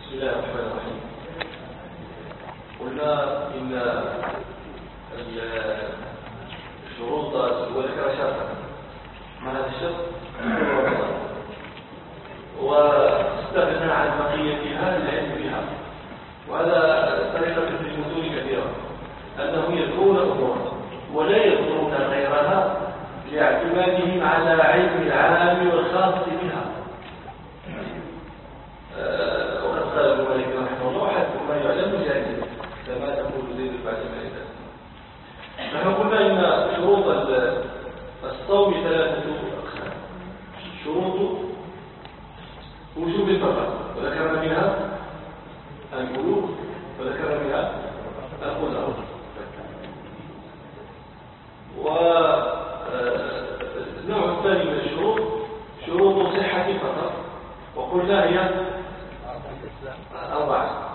بسم الله الرحمن الرحيم. قلنا إن الشروط وذكر شرطا ما هذا الشرط واستغنى عن بقيتها للعلم بها، وهذا طريقة في المتون كثيرة أنهم يذكرون أمورا ولا يذكرون غيرها لاعتمادهم على علم العام والخاص بها. وقد قال ابن مالك رحمه الله: حتى ما يعلم جاهلا كما تقول زيد بعد ما يدرس. نحن قلنا إن شروط الصوم ثلاثة أقسام: شروط وجوب فقط، وذكرنا منها البلوغ، وذكرنا منها القدرة. والنوع الثاني من الشروط شروط صحة فقط، وقلنا هي أربعة.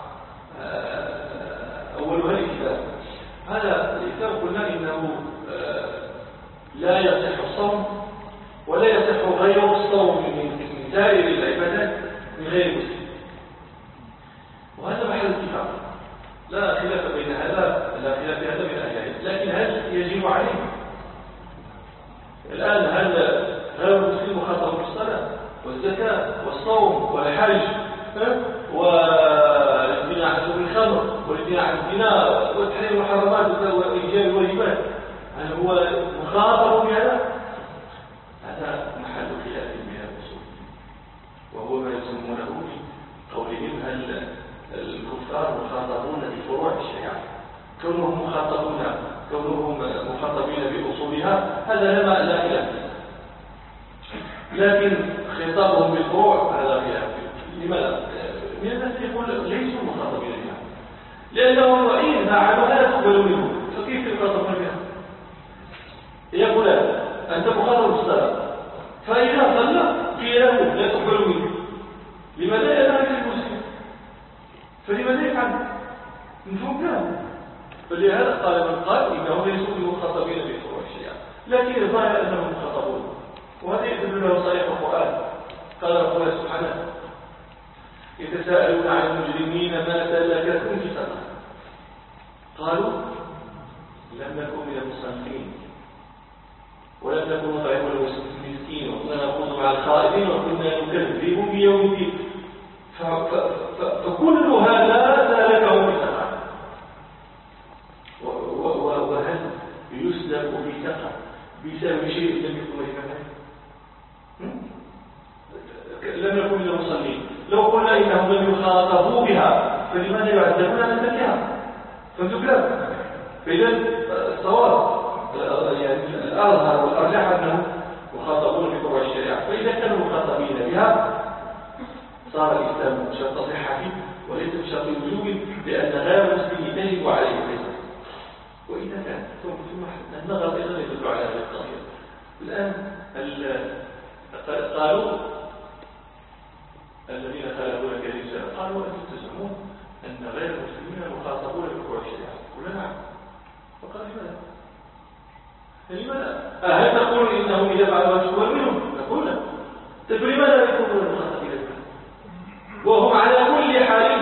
أولها الإسلام. هذا الإسلام قلنا إنه لا يصح الصوم ولا يصح غير الصوم من سائر العبادات من غير مسلم، وهذا محل اتفاق، لا خلاف بين هذا، لا خلاف في هذا بين أهل العلم. لكن هل يجب عليه؟ الآن هل غير المسلم مخاطب بالصلاة والزكاة والصوم والحج والامتناع عن شرب الخمر والامتناع عن الزنا وتحريم المحرمات وإيجاب الواجبات، هل هو مخاطب بهذا؟ هذا محل خلاف بين الأصول، وهو ما يسمونه بقولهم هل الكفار مخاطبون بفروع الشريعة، كونهم مخاطبين بأصولها هذا لا خلاف، لكن خطابهم بالفروع هذا خلاف. لماذا؟ من الناس يقول ليسوا مخاطبين بها، لأنهم رأيين عمل لا تقبل منه، فكيف يخاطبون بها؟ يا فلان أنت مخاطب بالصلاة، فإذا صلى قيل له لا تقبل منه، لماذا؟ لأنه ليس مسلم، فلماذا يفعل؟ مفهوم كلام. فلهذا قال من قال إنهم ليسوا مخاطبين بفروع الشريعة، لكن الظاهر أنهم مخاطبون، وهذا يدل له صريح القرآن. قال ربنا سبحانه: يتساءلون عن المجرمين ما سلككم في سقر، قالوا لم نكن من المصلين ولم نكن نطعم المسكين وكنا نخوض مع الخائضين وكنا نكذب بيوم الدين، فكل هذا سلكهم في سقر. وهل يسلك في سقر بسبب شيء لم يكن مجرما؟ لم يكن من المصلين. لو قلنا إنهم لم يخاطبوا بها فلماذا يعذبون على تركها؟ فهمتوا كلام؟ فإذا الصواب يعني الأظهر والأرجح أنهم مخاطبون بفروع الشريعة، فإذا كانوا مخاطبين بها صار الإسلام شرط صحة وليس بشرط وجوب، لأن غير المسلم يجب عليه الإسلام. وإذا كان ثم النظر أيضا يدل على هذه القضية. الآن قالوا الذين خالفوا لك الرسالة قالوا أنتم تزعمون أن غير المسلمين مخاطبون بفروع الشريعة. قلنا نعم. فقال لماذا؟ هل تقول إنهم إذا فعلوا تقبل منهم؟ نقول لا. طيب لماذا يكونون مخاطبين بها وهم على كل حال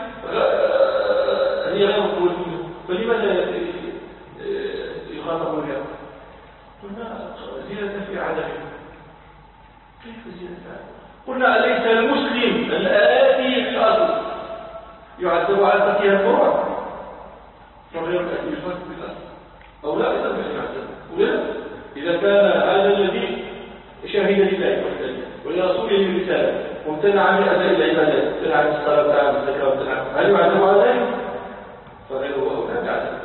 هي غير مقبول منهم، فلماذا يخاطبون بها؟ قلنا زيادة في عددهم. كيف زيادة في عددهم؟ قلنا أليس المسلم الآتي الأصل يعذب على تركها الفروع فغير الآتي بالفرق بالأصل أو لا أيضا بأن يعذب؟ ولا إذا كان هذا الذي شهد لله ولرسوله الرسالة وامتنع عن أداء العبادات، امتنع عن الصلاة وعن الزكاة وامتنع، هل يعذب على ذلك؟ فغيره أولى يعذب.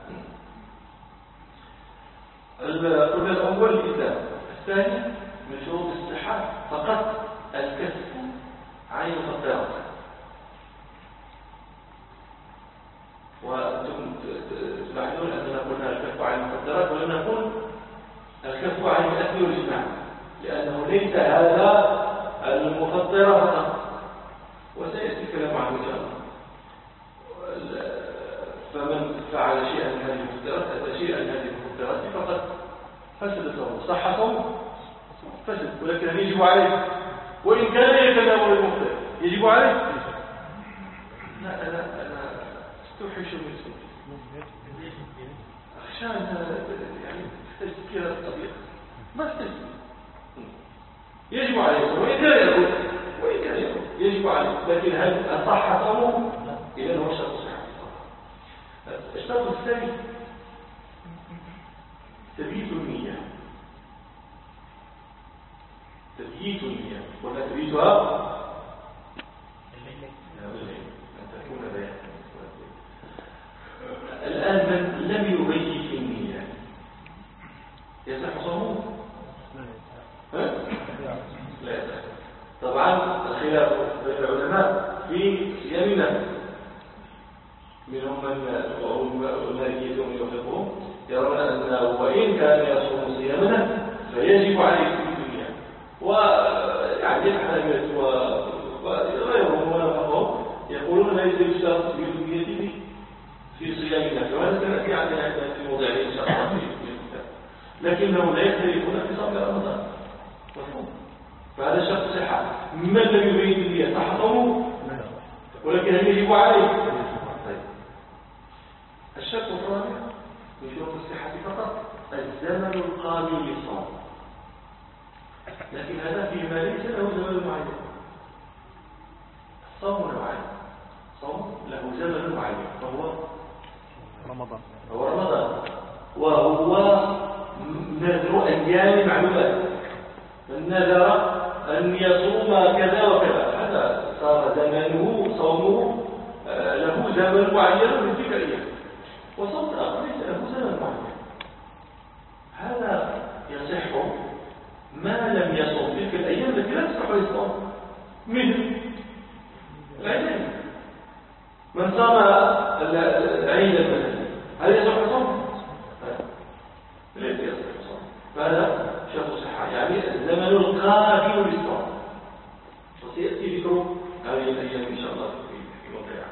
قلنا الأول الإسلام. الثاني من شروط الصحة فقط الكف عن المخدرات. وأنتم تلاحظون أننا قلنا الكف عن المخدرات ولم نقل الكف عن الأكل والجماع، لأنه ليس هذا المخدرة فقط، وسيأتي الكلام عنه إن شاء الله. فمن فعل شيئا من هذه المخدرات أتى شيئا من هذه المخدرات فقد فسد صومه، صح صومه فسد، ولكن يجب عليه وإن كان يتناول المخدر يجب عليه توحش من سنة عشان يعني تحتاج تفكير الطبيعة ما تحتاج يجب عليه وإن كان يقول يجب عليه لكن هل أصح صومه إذا هو شرط صحة الشرط الثاني تبييت النية ولا تبييتها أن تكون بيانا الآن من لم يبيت النية يصح صومه؟ لا يصح. طبعا الخلاف بين العلماء في صيامنا منهم من المالكية ومن يوافقهم يرون أنه وإن كان يصوم صيامنا فيجب عليه النية ويعني الحنابلة وغيرهم ونفقهم يقولون ليس يشترط النية في صيامنا كما سنأتي عندنا في موضعين إن شاء الله في الكتاب لكنهم لا يختلفون في صوم رمضان مفهوم فهذا شرط صحة من لم يبين النية صح صومه ولكن هل يجب عليه طيب. الشرط الرابع من شروط الصحة فقط الزمن القابل للصوم لكن هذا فيما ليس له زمن معين الصوم نوعين صوم له زمن معين فهو رمضان وهو نذر أيام معلومات من نذر أن يصوم كذا وكذا هذا صار زمنه صومه له زمن معين من تلك الأيام وصوم آخر ليس له زمن معين هذا يصح ما لم يصوم تلك الأيام التي لا تصح الصوم مثل العيدين من صام العيد المثل هل يصح الصوم؟ ليس يصح الصوم فهذا شرط صحة يعني الزمن القابل للصوم وسيأتي ذكره هذه الأيام إن شاء الله في موضعها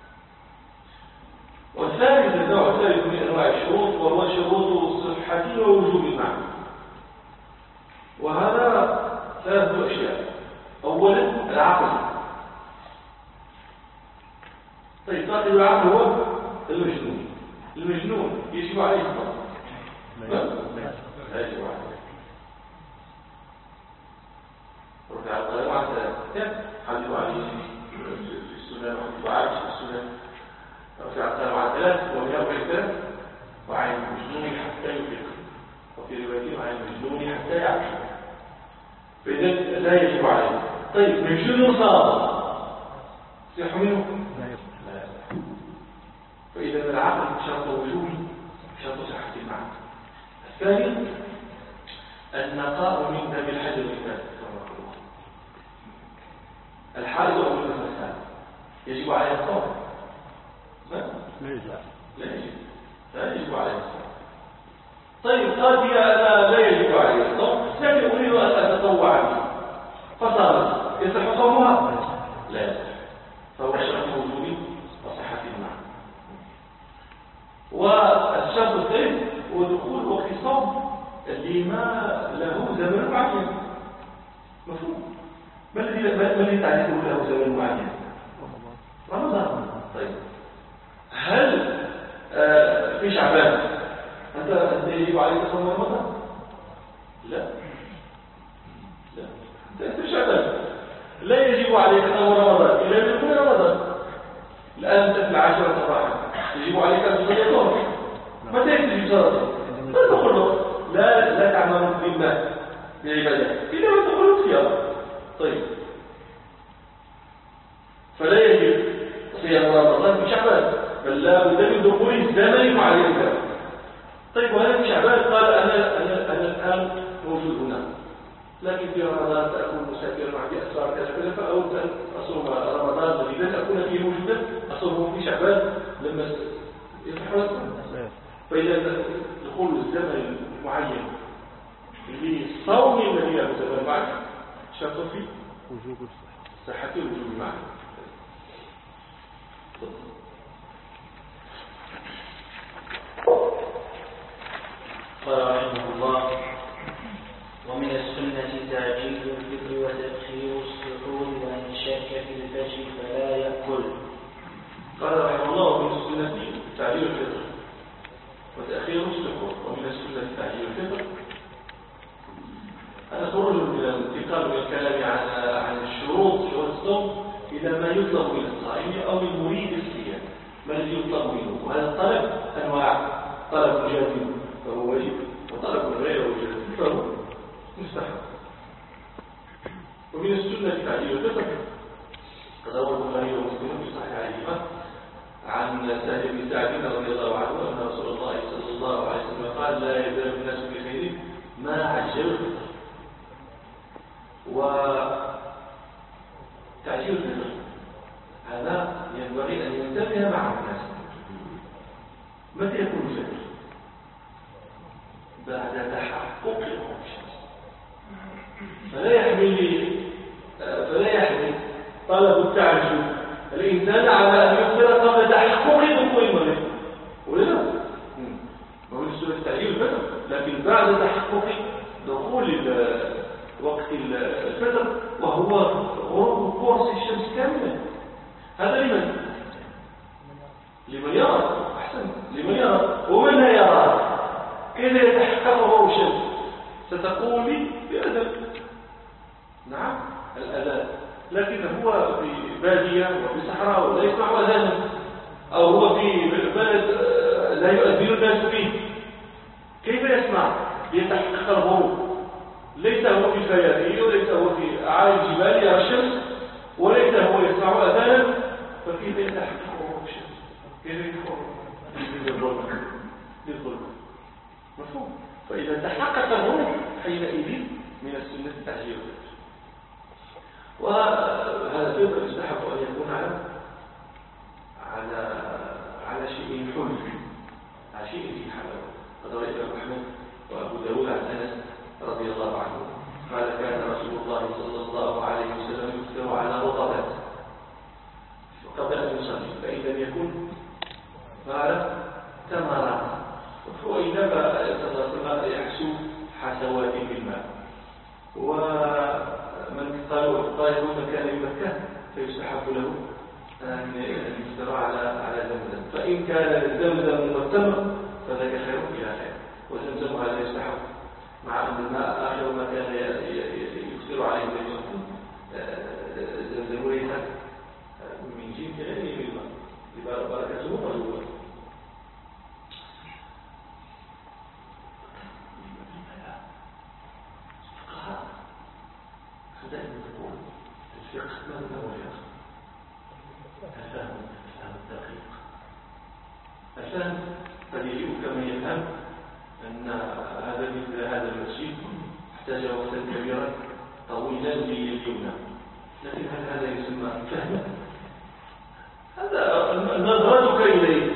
والثالث النوع الثالث من أنواع الشروط وهو شروط صحة ووجوب المعنى وهذا ثلاثة أشياء أولا العقل طيب صاحب العقل هو المجنون يجب عليه الصوم لا يجب عليه رفع القلم عن ثلاثة حديث عليه في السنة وحديث عائشة في السنة رفع القلم عن ثلاثة ومن أول ثلاث وعن المجنون حتى يفيق وفي روايته عن المجنون حتى يعقل فإذا لا يجب عليه طيب مجنون صار يصح منه؟ لا يصح فإذا العقل شرط وجودي شرط صحة المعنى الثاني النقاء من دم الحجر والنفس الحائض أو النفسان يجب عليه الصوم لا يجب عليه الصوم طيب قد لا يجب عليه الصوم لكن أريد أن أتطوع به فصارت يصح صومها لا يصح فهو شرط وجودي وصحة المعنى والشرط الثالث هو دخول وقت الصوم اللي ما له زمن معين مفهوم ما الذي تعرفه له زمن معين رمضان طيب هل في شعبان أنت يجب عليك صوم رمضان لا أنت في شعبان لا يجب عليك صوم رمضان إلا أن يكون رمضان الآن أنت في العاشرة صباحا يجب عليك أن تصلي الظهر متى تجب صلاة لا تخلق لا تعمل بالماء للعبادة إلا أن تخلق فيها طيب فلا يجب صيام رمضان في شعبان بل لا بد من دخول الزمن مع الإنسان طيب وهذا في شعبان قال أنا الآن موجود هنا لكن في رمضان سأكون مسافرا عندي أسفار كذا فأود أن أصوم رمضان الذي أكون فيه موجودا أصومه في شعبان لما يصح فإذا دخول الزمن المعين للصوم الذي له زمن معين شرط فيه وجوب صحة الوجوب معه قال رحمه الله ومن السنة تعجيل الفطر وتأخير السحور وإن شك في الفجر فلا يأكل قال رحمه الله ومن السنة إلى ما يطلب من الصائم أو من مريد الصيام، ما الذي يطلب منه؟ وهذا الطلب أنواع، طلب جازم فهو واجب، وطلب غير جازم فهو مستحب. ومن السنة تعجيل الفطر، قد روى البخاري ومسلم في صحيحيهما عن سهل بن سعد رضي الله عنه أن رسول الله صلى الله عليه وسلم قال: لا يزال الناس بخير ما عجل الفطر. وتعجيل الفطر هذا ينبغي أن ينتبه مع الناس. متى يكون الفطر؟ بعد تحقق الشمس. فلا يحمل طلب التعجل الإنسان على أن يفطر قبل تحقق دخول المغرب، ولا لا؟ وهو السنة تعجيل الفطر، لكن بعد تحقق دخول وقت الفطر وهو غروب قرص الشمس كاملا. هذا لمن يرى، أحسن لمن يرى. ومن لا يرى كيف يتحقق غروب الشمس؟ ستقول لي بأذن، نعم الأذان، لكن هو في بادية وفي صحراء ولا يسمع أذانا، أو هو في بلد لا يؤذن الناس فيه، كيف يسمع يتحقق الغروب؟ ليس هو في الفيافي، وليس هو في أعالي الجبال يرى الشمس، وليس هو يسمع أذانا، فكيف يتحقق غروب الشمس؟ كيف يدخل للظلمة؟ مفهوم؟ فإذا تحقق الغروب حينئذ من السنة تعجيل الفطر. وهذا الفطر يستحق أن يكون على شيء حلو، على شيء فيه حلاوة. قد روى الإمام أحمد وأبو داود عن أنس رضي الله عنه قال: كان رسول الله صلى الله عليه وسلم يفطر على رطبات قبل أن يصلي، فإن لم يكن فعل تمرات، وإنما يحسو حسوات بالماء. ومن قالوا كان بمكة فيستحب له أن يفطر على زمزم، فإن كان زمزم والتمر فذاك خير إلى خير. وزمزم هذا يستحب، مع أن الماء آخر ما كان يفطر عليه زمزم ليس من جنس غيره من الماء لبركته وجوده. دائما تقول الفقه ما هو الفقه؟ الفهم الدقيق. الفهم قد يجب كما يفهم أن هذا المسجد احتاج وقتا كبيرا طويلا ليبنى، لكن هل هذا يسمى فهما؟ هذا نظرتك إليه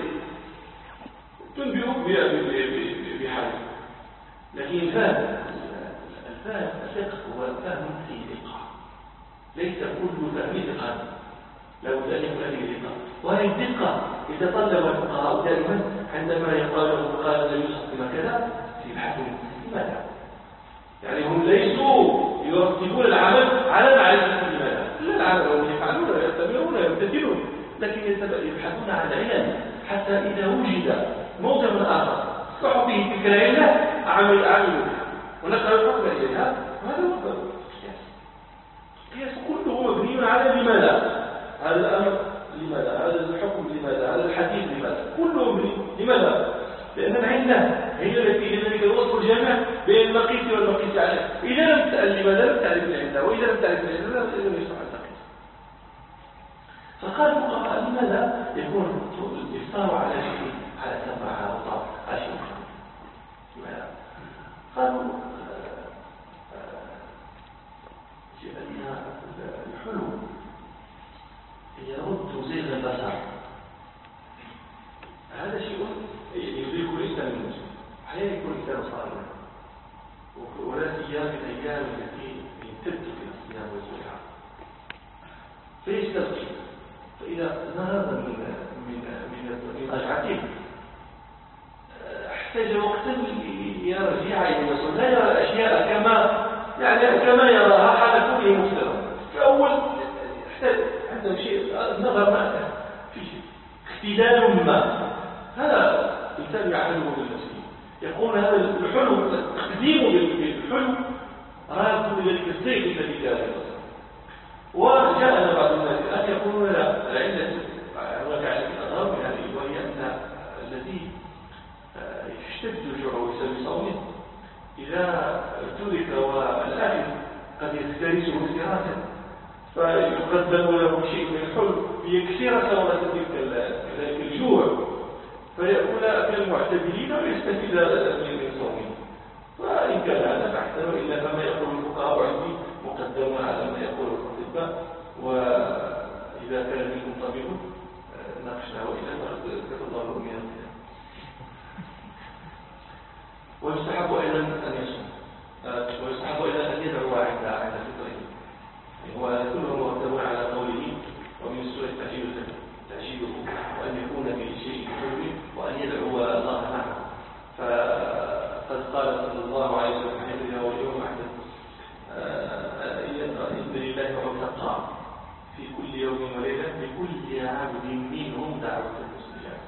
تنبئك بحال، لكن الفهم الفقه هو فهم فيه دقة، ليس كل فهم دقة، لا بد أن يكون فيه دقة. وهذه الدقة يتطلب الفقهاء دائما عندما يقال النبي صلى الله عليه وسلم يبحثون لماذا؟ يعني هم ليسوا يرتبون العمل على معرفة لماذا، لا، العمل هم يفعلون ويتبعون ويمتثلون، لكن يبحثون عن علم حتى إذا وجد موضع آخر صح به تلك العلة عملوا ونقل الحكم إليها. وهذا هو القياس كله مبني على لماذا، هذا الأمر لماذا، هذا الحكم لماذا، هذا الحديث لماذا، كله مبني لماذا؟ لأن العلة هي التي لذلك الوصف الجامع بين المقيس والمقيس عليه. إذا لم تسأل لماذا لم تعرف العلة، وإذا لم تعرف العلة لم يصح التقييس. فقال الفقهاء لماذا يكون الإفطار على شيء، على تمر، على رطب، على شيء آخر؟ لماذا؟ قالوا لأن الحلم يرد زيغ البصر، هذا شيء يدرك الإنسان المسلم، أحيانا يكون الإنسان صائما، ولا سيما في الأيام التي يمتد فيها الصيام والزكاة، فيستلقي، فإذا نهض من رجعته احتاج وقتا يرجع إلى الرسول، لا يرى الأشياء كما يراها حال كله مفترض. في أول احتاج عنده شيء نظر ما في شيء اختلال ما، هذا الإنسان يعمله بالمسلم، يقول هذا الحلم، التقديم بالحلم راد بذلك الزيت الذي كان يبصر. وجاءنا بعض الناس الآن يقولون لا العلة هناك علة أظهر من هذه، وهي أن الذي يشتد جوعه ويسوي صومه إذا ترك والأكل قد يفترسه افتراسا فيقدم له شيء من الحلم ليكسر ثمرة تلك الجوع فيأكل أكل المعتدلين ويستفيد من صومه. وإن كان هذا فاحسن، وإلا فما يقول الفقهاء عندي مقدم على ما يقول الأطباء، وإذا كان منكم طبيب ناقشنا، وإلا فتضروا من الخلاف. ويستحب أيضا أن يصوم، ويستحب أيضا أن يدعو عند فطره، هو كله مرتب على قوله ومن السورة تعجيله وأن يكون به شيء حلو وأن يدعو الله معه. فقد قال صلى الله عليه وسلم حيث هو اليوم أحدث إن لله عتقاء في كل يوم وليلة لكل عبد منهم دعوة مستجابة.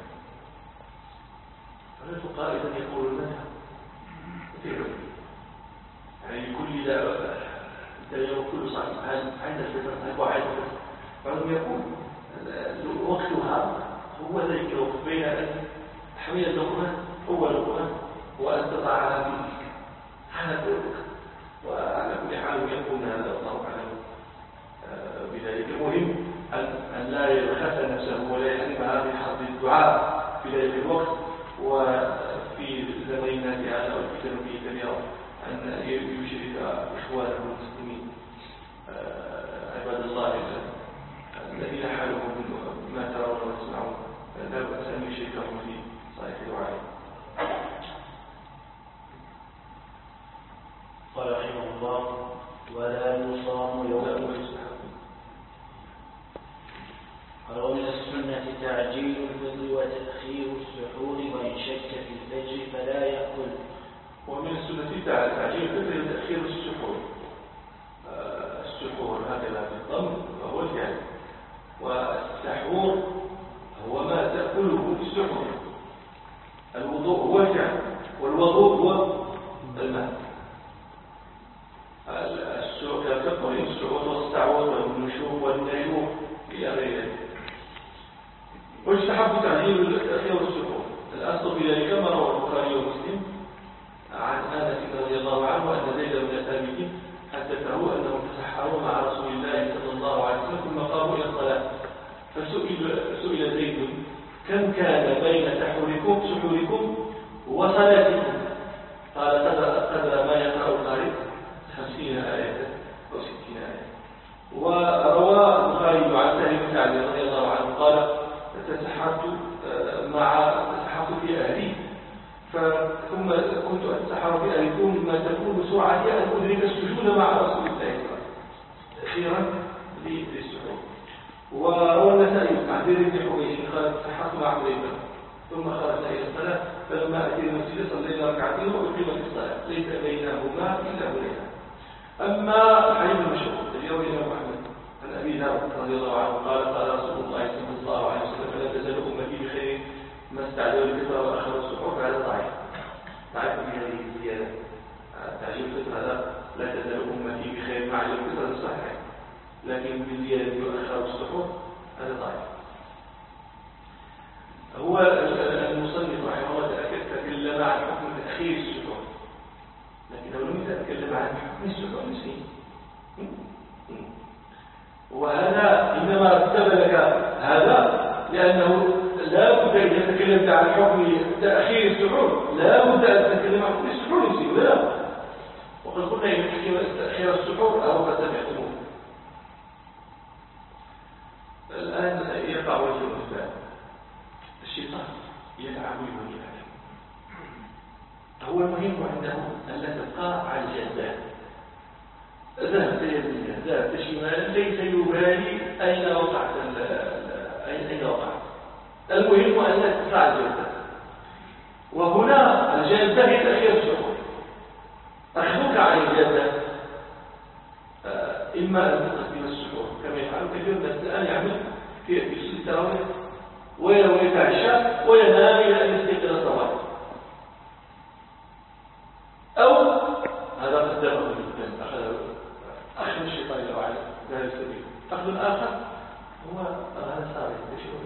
فالفقهاء إذا يقولون لها يعني لكل دعوة يوم كل صاحب عند الفطر هو عند الفطر، بعضهم يقول وقتها هو ذلك الوقت بين أن تحمل اللقمة هو اللقمة وأن تضعها في هذا الوقت. وعلى كل حال يكون هذا الله أعلم بذلك. المهم أن لا يبخس نفسه ولا يحرمها من حظ الدعاء في ذلك الوقت. وفي زماننا في هذا والفتن فيه كبيرة أن يشرك إخوانه المسلمين عباد الله الذين حالهم ما ترون وتسمعون لا بأس أن يشركهم في صلاة دعائهم. قال رحمه الله ولا يصام يوم قال ومن السنة تعجيل الفطر وتأخير السحور وإن شك في الفجر فلا يأكل. ومن السنة تعجيل الفطر وتأخير السحور. السحور هكذا بالضم وهو الفعل، والسحور هو ما تأكله في السحور. الوضوء هو الفعل والوضوء هو الماء. كالكبر السعود والستعود والنشوء والنشوء إلى غير ذلك. ويستحب تعجيل تأخير السحور. الأصل في ذلك ما رواه البخاري ومسلم عن أنس رضي الله عنه أن زيد بن ثابت حدثه أنهم تسحروا مع رسول الله صلى الله عليه وسلم ثم قاموا إلى الصلاة، فسئل زيد كم كان بين سحوركم وصلاتكم؟ قال قدر ما يقرأ القارئ 50 آية أو 60 آية. وروى البخاري عن سهل بن سعد رضي الله عنه قال تسحرت في أهلي ثم كنت أتسحر في أهلي ثم تكون سرعتي أن أدرك السجود مع رسول الله صلى الله عليه وسلم أخيرا للسحور. وروى النسائي عن زيد بن حبيش قال تسحرت مع حذيفة ثم خرجنا إلى الصلاة فلما أتي المسجد صلينا ركعتين وأقيمت الصلاة ليس بينهما إلا هنيئا. أما الحديث المشهور الذي رواه الإمام أحمد عن أبي ذر رضي الله عنه قال قال رسول الله صلى الله عليه وسلم لا تزال أمتي بخير ما استعجلوا الفطر وأخروا السحور فهذا ضعيف. تعرف بهذه الزيادة تعجيل الفطر هذا لا تزال أمتي بخير مع الفطر الصحيح، لكن بالزيادة وأخروا السحور هذا ضعيف. هو المصنف رحمه الله تكلم عن حكم تأخير السحور، لكنه لم يتكلم عن حكم السحور نفسه. وهذا إنما رتب لك هذا لأنه لا بد إذا تكلمت عن حكم تأخير السحور لا بد أن تتكلم عن حكم السحور نفسه ولا. وقد قلنا إن تأخير السحور أو قد سمعتموه. الآن يقع وجه الإثبات. الشيطان يلعب ويلعب. هو المهم عنده أن لا تبقى على الجزاء. ذهبت يمينا ذهبت شمالا ليس يبالي أين وقعت أين وقعت. المهم أن لا تبقى على الجزاء. وهنا الجزاء هي تأخير السحور. أخذك عن الجزاء إما أن تقدم السحور كما يفعل كثير من الناس الآن يعمل في سنة التراويح ويتعشى وينام إلى أن يستيقظ الصباح، أو هذا قدمه جدا أخذ الشيطان إلى وعلا لا يستطيع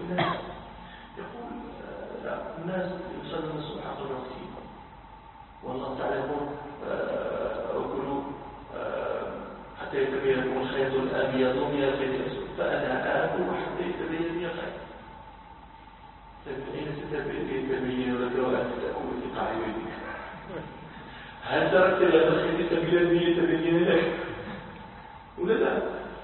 الناس يقول لا الناس يصلون الصبح قبل وقته والله تعالى يقول أكلوا حتى يتبين لكم الخيط الأبيض من الخيط الأسود فأنا آكل حتى يتبين لي الخيط. أين ستتبين لك وأنت تأكل في قاع بيتك؟ هل تركت لك الخيط الأبيض يتبين لك ولا لا؟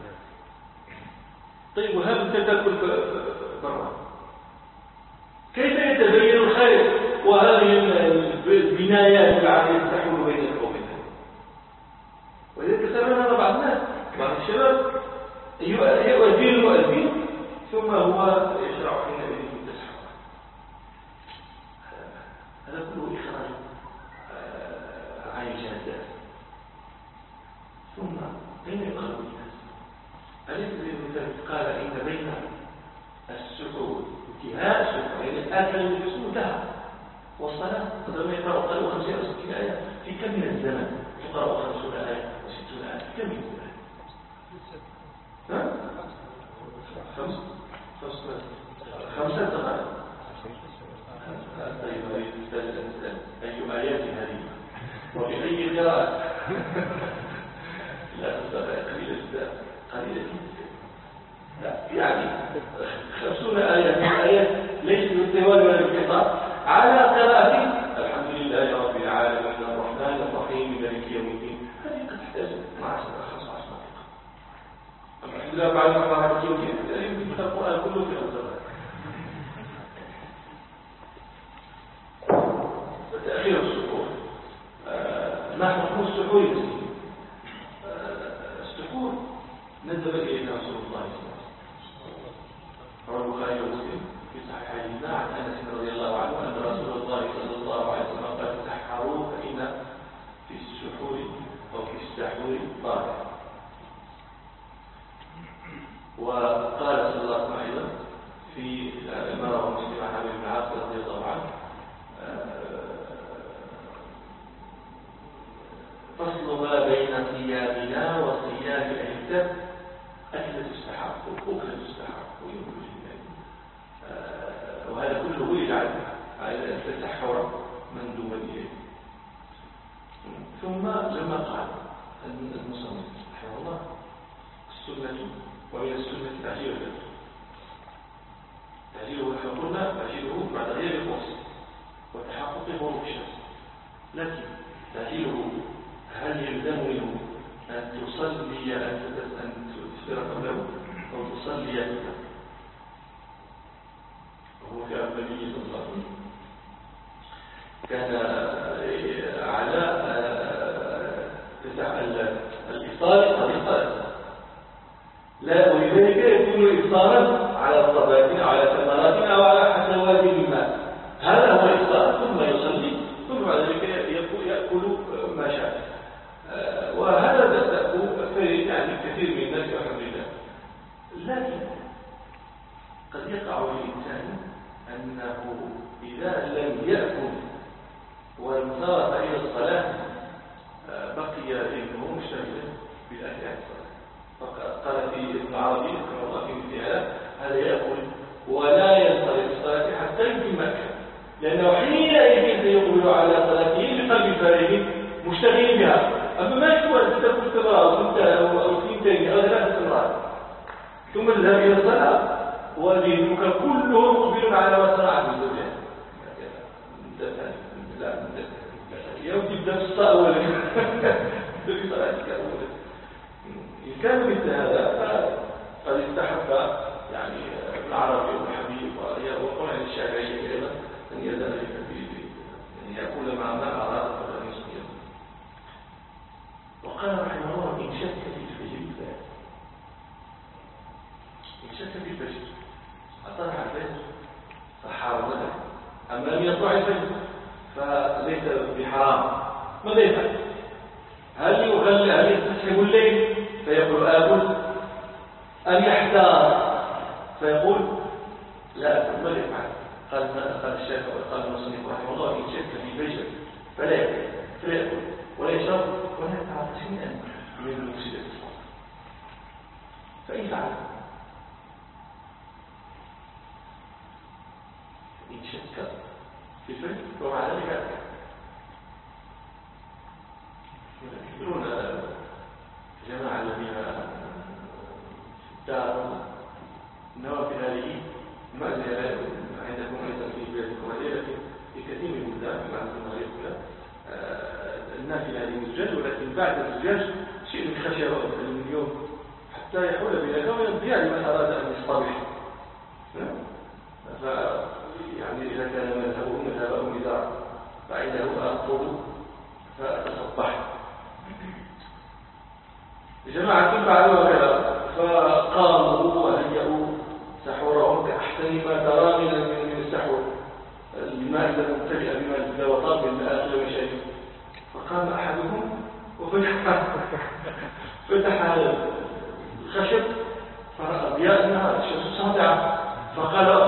طيب وهل أنت تأكل برا؟ كيف يتبين الخيط وهذه البنايات التي تحول بين القومين؟ ولذلك سمعنا بعض الناس بعض الشباب يؤذن المؤذن ثم هو يشرع حينئذ في التسحر. هذا كله إخراج عن الجهاد. ثم أين يقرب الناس؟ أليس لذلك قال إن بين السحور انتهاء السحور يعني الآكل الجسم انتهى والصلاة قدما يقرأ قالوا 50 أو 60 آية في كم من الزمن يقرأ 50 آية و60 آية في كم من الزمن؟ ها؟ خمسة دقائق. طيب أي آيات هذه وبأي قراءة؟ لا تستطيع قليلة لا يعني 50 آية ليس بالطوال ولا بالقطار على قراءة الحمد لله رب العالمين الرحمن الرحيم مالك يوم الدين. هذه قد تحتاج 12 15 دقيقة. الحمد لله بعد ما يوم الدين يمكن القرآن كله في 5 دقائق. تأخير السحور ما حكم السحور المسلم؟ السحور ندب إلينا رسول الله صلى الله عليه وسلم. رواه البخاري ومسلم في صحيحيهما عن أنس رضي الله عنه أن رسول الله صلى الله عليه وسلم قال تسحروا فإن في السحور أو في السحور بركة. وقال صلى الله عليه وسلم في ما رواه مسلم عن ابن عباس رضي الله عنه فصل ما بين صيامنا وصيام الكتاب أكلة السحر وأكلة السحر وينكل الناس. وهذا كله يجعل التسحر مندوبا إليه. ثم لما قال المصنف رحمه الله السنة ومن السنة تعجيل الفطر. تعجيله كما قلنا تعجيله بعد غير القرص وتحقق غروب الشمس. لكن تعجيله هل يلزم منه أن تصلي أن تفطر قبله أو تصلي قبله؟ وهو في أفضلية الله كان على الإفطار طريقة لا ولذلك يكون إفطارا على الصباتنا على ثمراتنا أو على حسوات الماء. هذا هو الإفطار ثم يصلي ثم بعد ذلك يأكل ما شاء. وهذا في يعني كثير من الناس والحمد لله. لكن قد يقع للإنسان أنه إذا لم يأكل وانصرف إلى الصلاة بقي ذهنه مشتغلا بالأكل عن الصلاة. فقال في ابن عربي رحمه الله في مثل هذا يأكل ولا ينصرف الصلاة حتى يتم أكله لأنه حينئذ سيقبل على صلاته بقلب فارغ مشتغل بها. أما ما يشوى أن تكون استمرار أو سنتين أو 3 استمرار ثم تذهب إلى الصلاة وذهنك كله مقبل على ما صنعت الزوجات. لا يوم تبدأ في الصلاة أولا في صلاتك أولا. إن كان مثل هذا قد استحب يعني ابن عربي والحبيب وقول عن الشافعية أيضا أن يزال أن يأكل مع ما أراد فلا يصلي. وقال رحمه الله إن شك في الفجر فات. إن شك في الفجر أطلع الفجر فحرم له. أما لم يطلع الفجر فليس بحرام. ماذا يفعل؟ هل يستسحب الليل فيقول آكل أم يحتار فيقول لا أكل؟ ماذا يفعل؟ قال الشافعي قال المصنف رحمه الله إن شك في الفجر فلا يأكل ولا يشرب ولا يتعاطى شيئا من المفسدات. فإن فعل شك في الفجر ومع ذلك أكل. يذكرون جماعة الذين داروا النوافل هذه ما أدري عندكم أيضا في بلادكم هذه، لكن في كثير من البلدان في بعض المغرب النافلة هذه مزجاج، ولكن بعد الزجاج شيء من خشبة من اليوم حتى يحول بينك ويضيع لمن أراد أن يصطبح. يعني إذا كان مذهب أم دار فإنه أرطب فأتصبح. جماعة فعلوا هكذا فقاموا وهيئوا سحورهم كأحسن ما ترى من السحور، المائدة ممتلئة بما وطاب من آخر وشيء. فقام أحدهم فتح الخشب فرأى ضياء النهار، الشمس ساطعة، فقال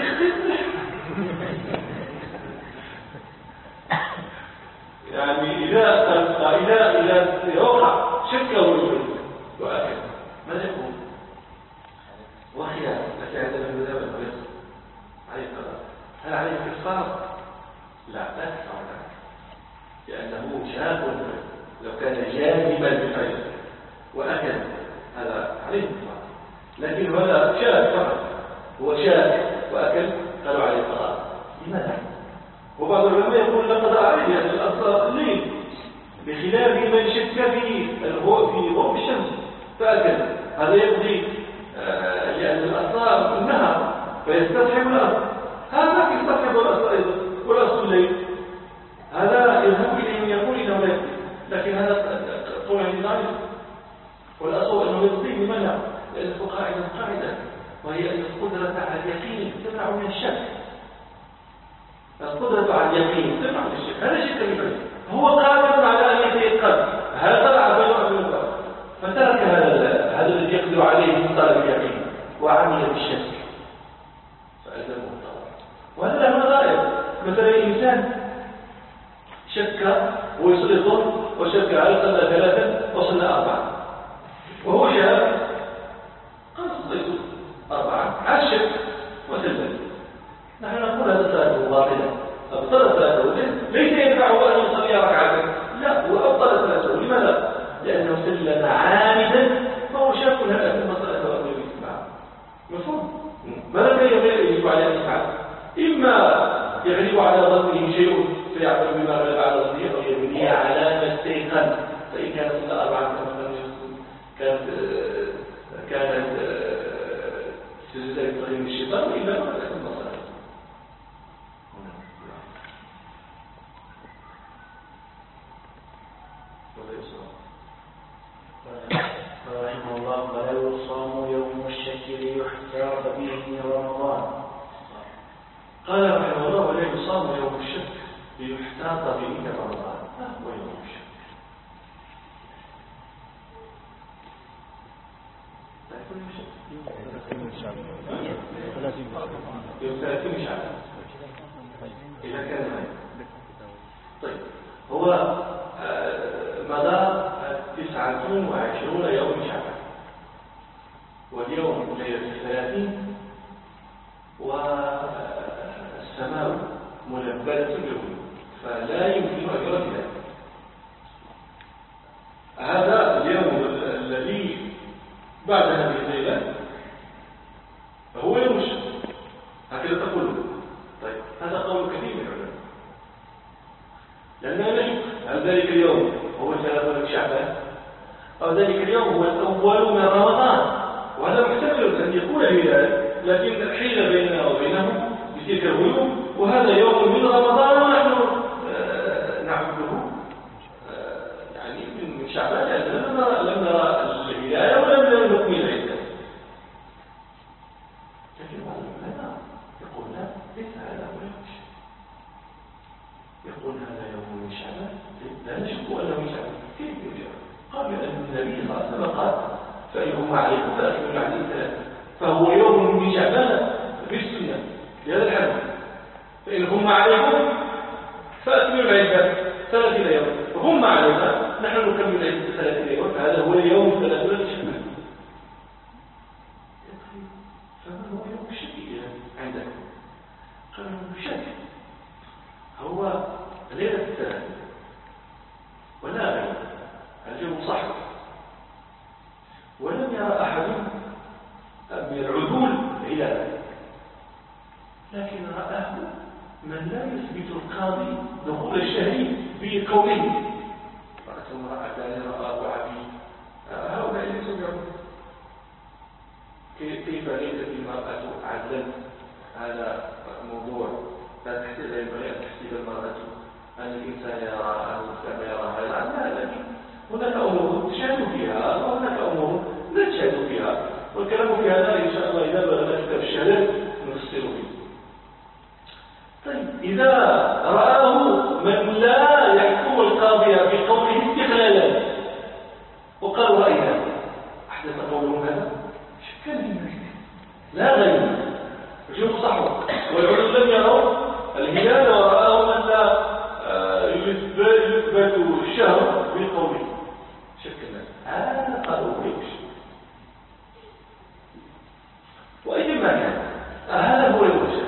يعني إذا وقع شك وأكل ماذا يقول؟ وخيار لكن عندنا المذهب الرزق عليه القضاء. هل عليه كفارة؟ لا كفارة، لأنه شاب لو كان جاذبا بالفجر وأكل هذا عليه كفارة، لكن هذا شاب فقط، هو شاب وأكل قالوا عليه القضاء. لماذا؟ وبعض العلماء يقول لا قضاء عليه لأن الأصل الليل، بخلاف من شك في ضوء الشمس فأكل، هذا يقضي لأن الأصل النهار فيستصحب الأرض، هذا يستصحب الأصل أيضا، والأصل الليل هذا يذهب إليه يقول إنه لا يقضي، لكن هذا قول عن ذلك، والأصل أنه يقضي لماذا؟ لأن الفقهاء عندهم قاعدة وهي أن القدرة على اليقين تمنع من الشك. القدرة على اليقين تمنع من الشك، هذا شك بالفجر، هو قادر على أن يتيقن هل طلع بينه أم لا، فترك هذا الذي يقدر عليه من طلب اليقين وعمل بالشك فألزمه الطلب. وهذا له غاية. مثلا إنسان شك ويصلي الظهر وشك هل صلى 3 وصلى 4، وهو شاب قد صليت 4 على الشك وسلم، نحن نقول هذا صلاته باطلة، أبطل صلاته، ليس ينفعه أن يصلي ركعتين، لا، هو أبطل صلاته. لماذا؟ لأنه سلم عامدا فهو شاك هل أتم صلاته أو لم يتبعه. مفهوم؟ ماذا يجب عليه أن يفعل؟ إما يغلب على ظنه شيء فيعمل بما غلب على ظنه، أو يبني على ما استيقن، فإن كانت صلى 4 كانت سجدة لتقييم الشيطان، وإلا ما أتم صلاته. رحمه الله فلا يصام يوم الشك ليحتاط به من رمضان. قال رحمه الله ولا يصام يوم الشك ليحتاط به من رمضان. ما هو يوم الشك؟ يوم 30 شعبان إذا كان هذا. طيب هو مدار 29 يوم شعبان، واليوم ليلة 30 والسماء ملبدة بالغيوم، فلا يمكن أن يرى ذلك. هذا اليوم الذي بعد هذه الليلة فهو يوم الشك، هكذا تقول. طيب هذا قول كثير من العلماء، لأننا نشك هل ذلك اليوم هو 30 شعبان أو ذلك اليوم هو الأول من رمضان، وهذا محتمل أن يكون الهلال، لكن حيل بيننا وبينه بتلك الغيوم، وهذا يوم من رمضان ونحن نعبده يعني من شعبان، لأننا لم نرى الهلال ولم نكمل العدة. لكن بعض العلماء يقول لا، ليس هذا هو يوم الشك، يقول هذا يوم من شعبان، لا نشك أنه من شعبان. كيف يوجد؟ قال أن النبي صلى الله عليه وسلم قال فإنهم عليكم فأكملوا العدد 3، فهو يوم من شعبان بالسنة لهذا الحديث، فإنهم عليكم فأكملوا العدة 30 يوم، وهم علينا نحن نكمل العدة 30 يوم، فهذا هو اليوم 30 شعبان. فما هو يوم الشك عندك؟ قالوا بشك هو ليلة الثلاث ولا غير الجو صح، ولم يرى أحد من العدول هلالا، لكن رآه من لا يثبت القاضي دخول الشهر بقوله. رأت امرأتان رآه عبيد، هؤلاء ليسوا بعمر. كيف ليست المرأة عدلا؟ هذا موضوع لا تحتاج، ينبغي أن تحسب المرأة أن الإنسان يراها كما يراها العدل، لكن هناك أمور تشاهد فيها وهناك أمور لا تشاهد فيها، والكلام في هذا إن شاء الله إذا بلغنا كتاب الشهادات نفسر فيه. طيب إذا رآه من لا يحكم القاضي بقوله استقلالا وقال رأينا، أحدث قولهم هذا شكا لا غير الجو صحوة، والعلم لم يروا الهلال ورآه من لا يثبت الشهر بقوله شكا هذا قالوا ليش. وإذا ما كان هذا هو الوجه،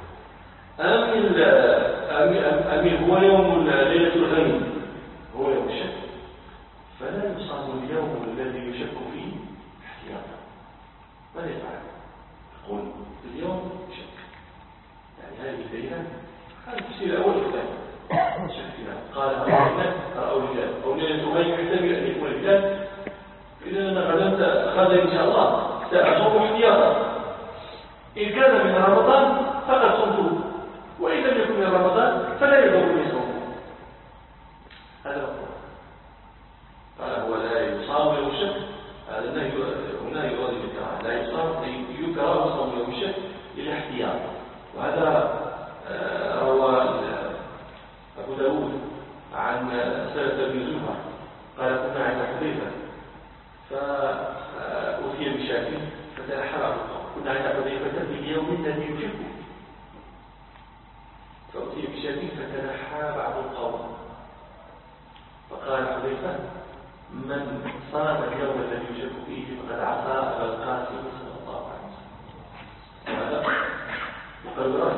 أم هو يوم ليلة الغيم هو يوم الشك، فلا يصام اليوم الذي يشك فيه احتياطا. ماذا يفعل؟ يقول اليوم شك، يعني هذه الليلة هذا التفسير الأول والثاني شك فيها. قال هؤلاء رأوا الهلال أو ليلة الغيم يحتمل أن يكون الهلال، إذا أنا غدا إن شاء الله سأصوم احتياطا. إن كان من رمضان فقد صمته، وإن لم يكن من رمضان فلا يضر يصوم. هذا هو. قال هو لا يصام يوم الشك، هذا النهي يراد بالكراهة، لا يصام يكره صوم يوم الشك للاحتياط. وهذا روى أبو داود عن سلمة بن زهر قال كنا عند حذيفة فأتي بشاكل فتنحى بعض القوم، كنا عند حذيفة في اليوم الذي يشك، فأتي بشاكل فتنحى بعض القوم، فقال حذيفة من صام اليوم الذي يشك فيه فقد عصى أبا القاسم صلى الله عليه وسلم. وهذا يقال رأي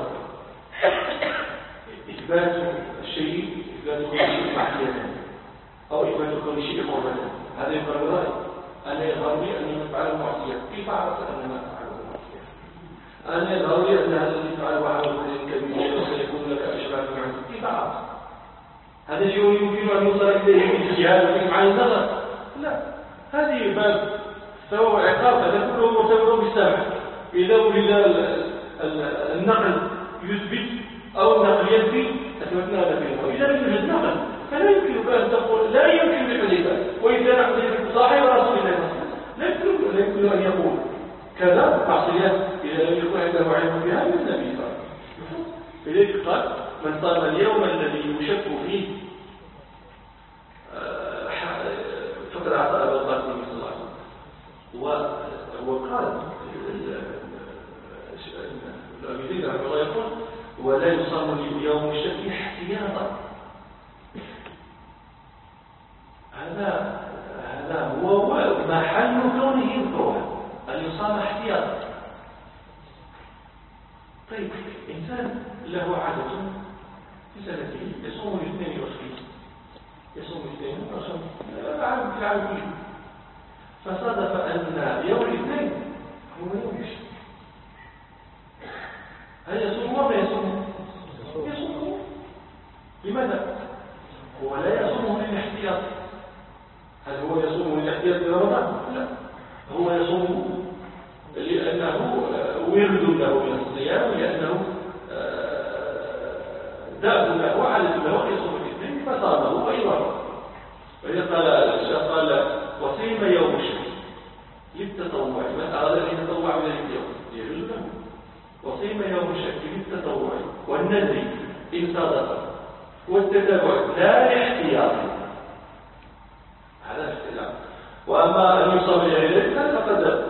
إثبات الشيء، إثبات كل شيء معصية أو إثبات كل شيء قربة، هذا يقال رأي. أنا يظهر لي أني أفعل معصية، كيف أعرف أن ما أفعل معصية؟ أنا يظهر لي أن هذا الذي يفعله عمل كبير وسيكون لك أشباه معه، كيف أعرف؟ هذا شيء يمكن أن يوصل إليه بالاجتهاد مع النظر؟ لا، هذه باب ثواب وعقاب، هذا كله مرتبط بالسامع. إذا وجد النقل يثبت أو النقل ينفي أثبتنا هذا فيه، وإذا لم يوجد نقل فلا يمكنك أن تقول لا يمكن لحذيفة وإذا حذيفة صاحب رسول الله لا يمكن أن يقول كذا معصية إذا لم يكن عنده علم بها من النبي صلى الله عليه وسلم. لذلك قال من صام اليوم الذي يشك فيه فقد أعطى أبا القاسم صلى الله عليه وسلم. وقال أبي زيد رحمه الله يقول ولا يصام يوم الشك احتياطا. هذا هو محل كونه مكروها أن يصام احتياطا. طيب إنسان له عادة في سنته يصوم الاثنين والخميس، يصوم الاثنين والخميس العام في العام كله، فصادف أن يوم الاثنين هو يوم الشك، هل يصوم ولا يصوم؟ يصوم. لماذا؟ هو لا يصوم للاحتياط. هل هو يصوم للاحتياط لرمضان؟ لا، هو يصوم لأنه ورد له من الصيام، لأنه داب له وعادة له يصوم الاثنين فصامه وإيوه. وإذا قال وصيم يوم الشك للتطوع، من أراد أن يتطوع من اليوم يجوز له. وصيم يوم الشك للتطوع والنذر إن صادق، والتتابع لا الاحتياط، هذا الاختلاف. وأما أن يصام لغير فقد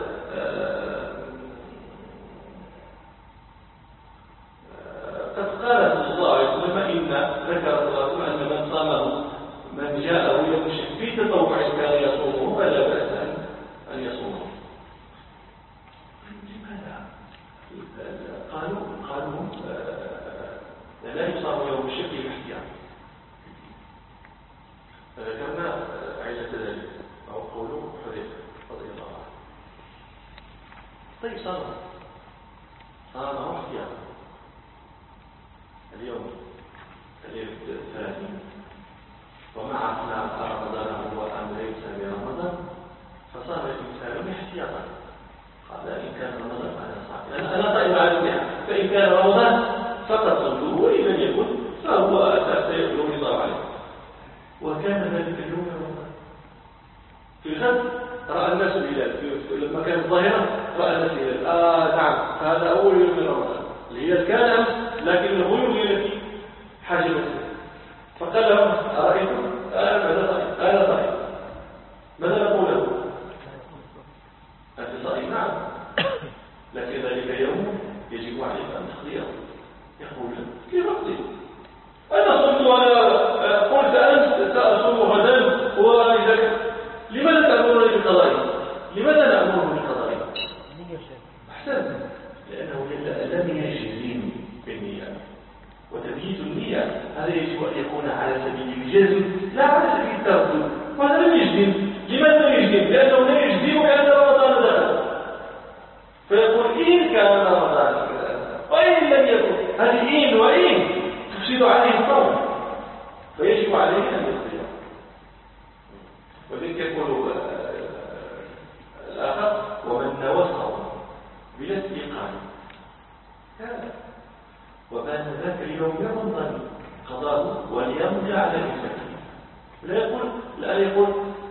قال صلى الله عليه وسلم إن ذكر الله أن من صامه من جاءه يوم الشك في تطوع كان يصومه فلا بأس أن يصومه. لماذا؟ قالوا لا يصام يوم الشك باحتياط. فذكرنا علة ذلك أو قوله حذيفة رضي الله عنه. طيب صام احتياطا اليوم الليلة 30 ومع أثناء رمضان هو أن ليس برمضان فصام الإنسان احتياطا. قال إن كان رمضان فأنا صائم، أنا صائم على الجهة، فإن كان رمضان فقد صمته وإن لم يكن فهو سيبلغ الله عليه. وكان ذلك اليوم رمضان. في الغد رأى الناس الهلال، لما كانت الظاهرة رأى الناس الهلال. نعم هذا أول يوم من رمضان. الهلال كان أمس لكن الغيوم هي التي حجبته. فقال لهم أرأيتم أنا صائم ماذا نقول له؟ أنت صائم؟ نعم، لكن ذلك يوم يجب عليك أن تقضيه. يقول كيف أقضي؟ أنا صمت وأنا قلت أمس سأصوم غدا وإذا لماذا تأمرني بالقضاء؟ لماذا نأمره بالقضاء؟ أحسن، لأنه لم يجزم بالنية، وتبييت النية هذا يجب أن يكون على سبيل الجزم لا على سبيل التردد. وهذا لم يجزم. لماذا لم يجزم؟ لأنه لا يجزم بأن رمضان دخل، فيقول إن كان رمضان وإن لم يكن. هذه إن وإن تفسد عليه الصوم، فيجب عليه أن يصير. وذلك يقول الآخر ومن نوى الصوم بلا استيقاظ كان وبات ذاك اليوم يظن قضاه وليمضي على المساكين. لا يقول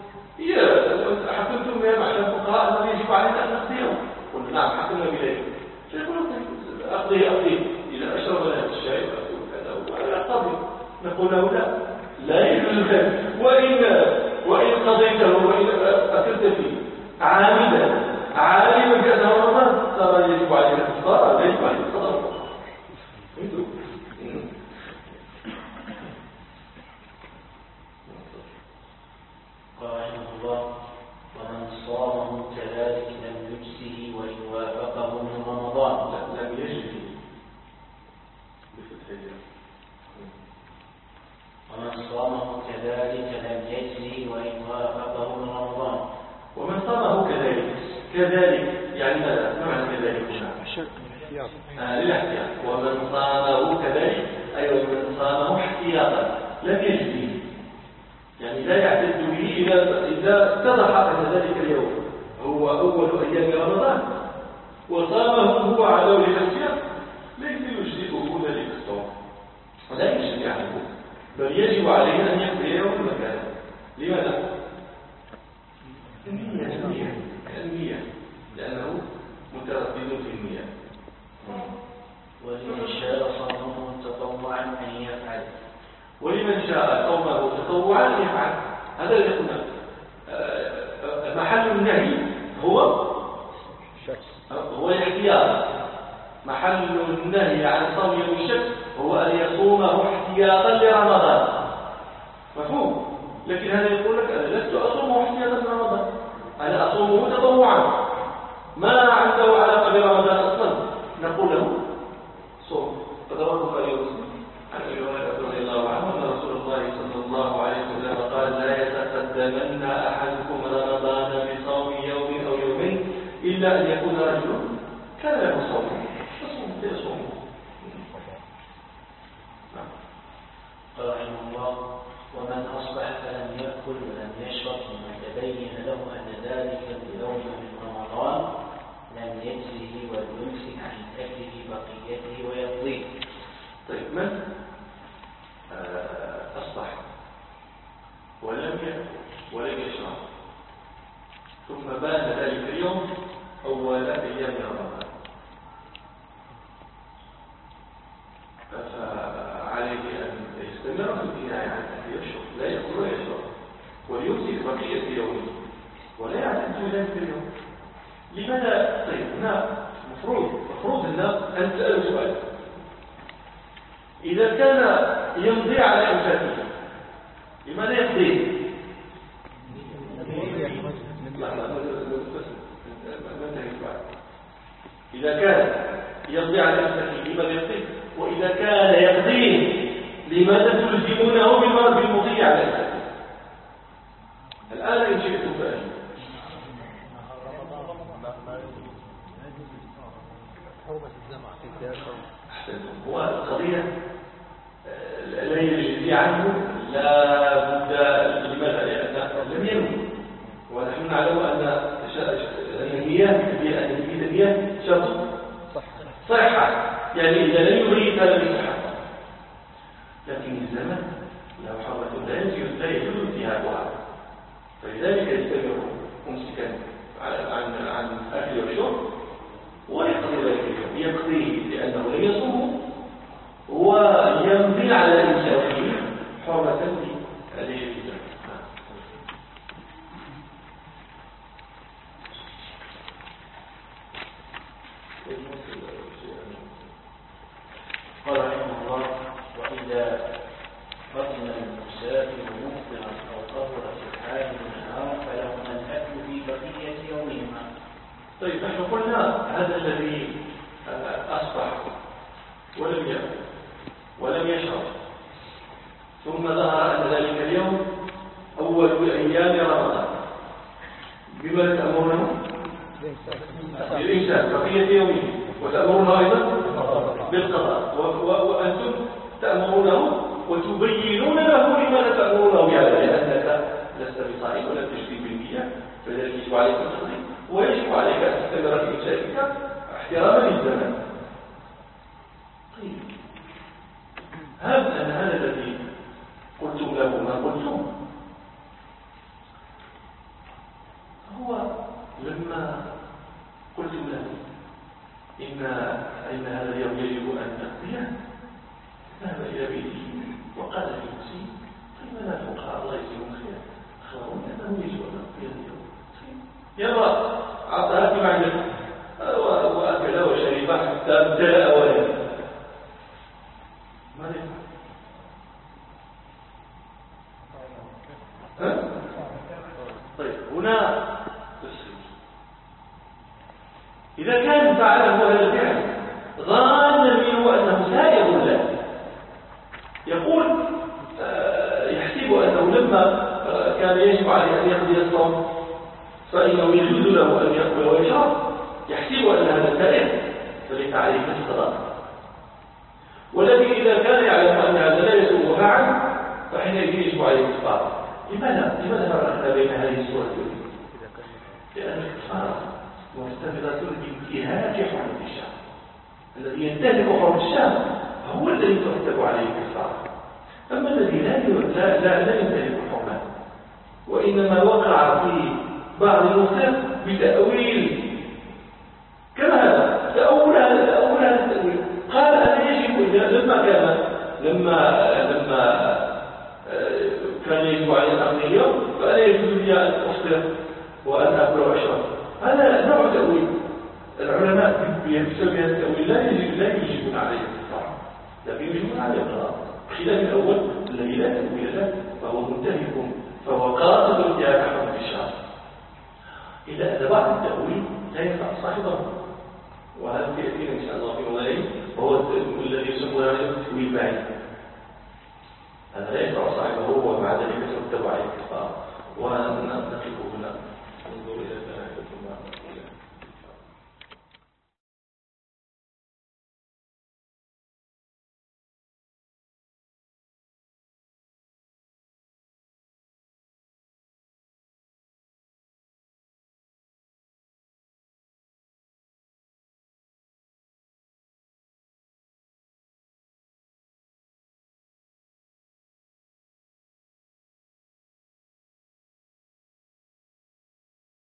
حكمتم يا معشر الفقهاء أنه يجب علينا أن نقضيه. قلنا نعم حكمنا بذلك. فيقول أقضيه إذا أشرب لنا الشاي ولا أقضي. نقول له لا يجوز ذلك. وإن قضيته وإن أكلت فيه عالما بأنه رمضان صار يجب علينا الكفارة، لا يجب علينا القضاء. قال رحمه الله ومن صامه كذلك لم يجزه وإن وافقه من رمضان. لم يجزه بفتح. ومن صامه كذلك لم يجزه وإن وافقه من رمضان. ومن صامه كذلك يعني ماذا؟ معنى كذلك هنا للاحتياط. ومن صامه كذلك أي ومن صامه احتياطا لم يجزه، يعني لا يعتد به إذا اتضح أن ذلك اليوم هو أول أيام رمضان وصامه هو على وجه الاحتياط ليس يجزئه ذلك الصوم ولا يجزي عنه، بل يجب عليه أن يقضي يوم مكانه. لماذا؟ النية لأنه متردد في النية. ولمن شاء صومه تطوعا أن يفعل. ولمن شاء صومه تطوعا أن يفعل. هذا اللي قلنا. محل النهي هو الاحتياط. محل النهي عن صوم يوم الشك هو أن يصومه احتياطا لرمضان. مفهوم؟ لكن هذا يقول لك أنا لست أصومه احتياطا لرمضان، أنا أصومه تطوعا ما عنده علاقة برمضان أصلا. نقول له صوم. قد رواه البخاري ومسلم عن أبي هريرة رضي الله عنه أن رسول الله صلى الله عليه وسلم قال لا يتقدمن أحدكم رمضان بصوم يوم أو يومين إلا أن يكون رجل كان له صوم فصوم. قال رحمه الله ومن أصبح فلم يأكل ولم يشرب ثم تبين له أن ذلك اليوم من رمضان لم يجزه وليمسك عن أكله بقيته ويقضيه. طيب من أصبح ولم يأكل ولم يشرب ثم بان ذلك اليوم أول أيام رمضان فعليه أن يستمر في البناء عن أكل يشرب، لا يأكل ويشرب وليمسك بقية يومه ولا يعتد ذلك اليوم. لماذا؟ طيب هنا مفروض لنا أن تسأل سؤال. إذا كان يمضي على إمساكه لماذا يقضي؟ إذا كان يقضي على نفسه لماذا يقضي؟ وإذا كان يقضيه لماذا تلزمونه بالمضي على نفسه؟ الآن إن شئتم فأجل هو القضية لا يجزي عنه لا بد. لماذا؟ لأنه لم ينوي، ونحن نعلم أن النية شرط صحة، يعني إذا لم يريد فلم يصح. لكن الزمن له حرمة لا يجوز انتهاكها، فلذلك يستمر ممسكا عن أكل والشرب ويقضي ذلك اليوم، يقضي لأنه لم يصوم ويمضي على إنسانه حرمة لشيء. قال رحمه الله: وإذا قدم المسافر مفطرا أو طهر في حال النهار فلهما الأكل في بقية يومهما. طيب نحن قلنا هذا الذي أصبح ولم يأكل ولم يشرب ثم ظهر أن ذلك اليوم أول أيام رمضان، بما تأمرنا؟ بالإمساك بقية يومه، وتأمرنا أيضا بالقضاء، وأنتم تأمرونه وتبينون له لماذا تأمرونه بهذا، لأنك لست بصائم ولا تشرب بالمياه، فذلك يجب عليك التقضي ويجب عليك أن تستمر في إمساكك احتراما للزمن. طيب هذا الذي قلتم له ما قلتم هو لما قلتم له إن هذا اليوم يجب أن نقضيه، ذهب إلى بيته وقال في نفسه: طيب أنا فقهاء الله يجزيهم خير أخبروني أنه يجب أن نقضي اليوم، يلا أعطاها معنا وأكل وشرب حتى امتلأ أولا. ماذا يفعل؟ طيب هنا إذا كان فعله هذا الفعل ظانا منه أنه سائغ له، يقول يحسب أنه لما كان يجب عليه أن يقضي الصوم فإنه يجوز له أن يأكل ويشرب، يحسب أن هذا سائغ فليس عليه القضاء. والذي إذا كان يعلم أن هذا لا يسوء عنه فحينئذ يجب عليه الكفارة. لماذا فرقنا بين هذه الصورتين؟ لأن الكفارة مرتبطة بانتهاك حرمة الشهر، الذي ينتهك حرمة الشهر هو الذي ترتب عليه الكفارة، أما الذي لا ينتهك الحرمة وإنما وقع في بعض المسلم بتأويل كما هذا تأول هذا التأويل، قال أنا يجب لما كان يجب علي أن أقضي اليوم فأنا يجوز لي أن أفطر وأن أكل وأشرب. هذا نوع تأويل، العلماء بسبب هذا التأويل لا يجبون عليه الكفارة، لكن يجبون عليه القضاء، خلاف الأول الذي لا تأويل له فهو منتهك فهو قاصد انتهاك حرمة الشهر، إلا أن بعض التأويل لا ينفع صاحبه، وهذا يأتينا إن شاء الله في موضعين، وهو الذي يسمونه التأويل بعيد، هذا لا ينفع صاحبه ومع ذلك ترتب عليه الكفارة. ونقف